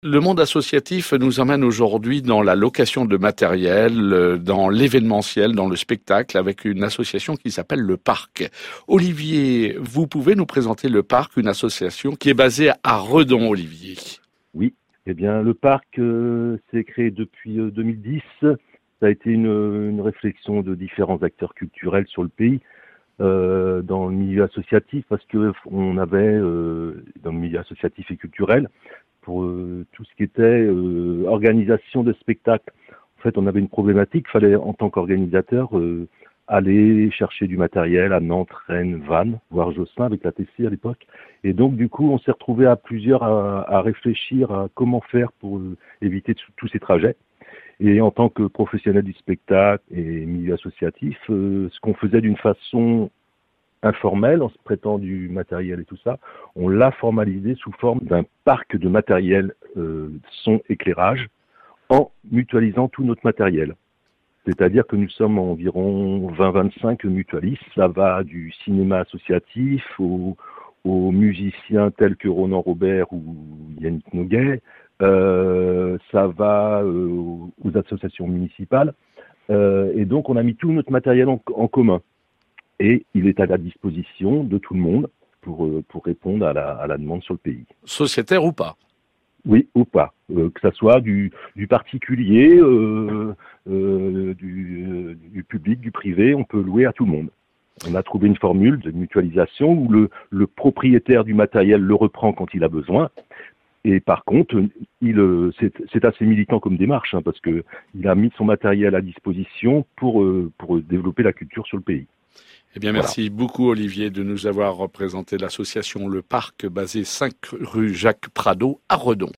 Le monde associatif nous emmène aujourd'hui dans la location de matériel, dans l'événementiel, dans le spectacle, avec une association qui s'appelle Le Parc. Olivier, vous pouvez nous présenter Le Parc, une association qui est basée à Redon, Olivier. Oui, eh bien le parc s'est créé depuis 2010. Ça a été une réflexion de différents acteurs culturels sur le pays, dans le milieu associatif, parce que on avait dans le milieu associatif et culturel, pour tout ce qui était organisation de spectacles. En fait, on avait une problématique, il fallait en tant qu'organisateur aller chercher du matériel à Nantes, Rennes, Vannes, voire Josselin avec la TC à l'époque. Et donc, du coup, on s'est retrouvé à plusieurs à réfléchir à comment faire pour éviter tous ces trajets. Et en tant que professionnel du spectacle et milieu associatif, ce qu'on faisait d'une façon informelle, en se prêtant du matériel et tout ça, on l'a formalisé sous forme d'un parc de matériel son éclairage en mutualisant tout notre matériel. C'est-à-dire que nous sommes environ 20-25 mutualistes. Ça va du cinéma associatif aux musiciens tels que Ronan Robert ou Yannick Noguet. Ça va aux associations municipales. Et donc, on a mis tout notre matériel en commun. Et il est à la disposition de tout le monde pour répondre à la demande sur le pays. Sociétaire ou pas? Oui, ou pas. Que ça soit du particulier, du public, du privé, on peut louer à tout le monde. On a trouvé une formule de mutualisation où le propriétaire du matériel le reprend quand il a besoin. Et par contre, c'est assez militant comme démarche, parce que il a mis son matériel à disposition pour développer la culture sur le pays. Eh bien, merci beaucoup, Olivier, de nous avoir représenté l'association Le Parc, basée 5 rue Jacques Prado à Redon.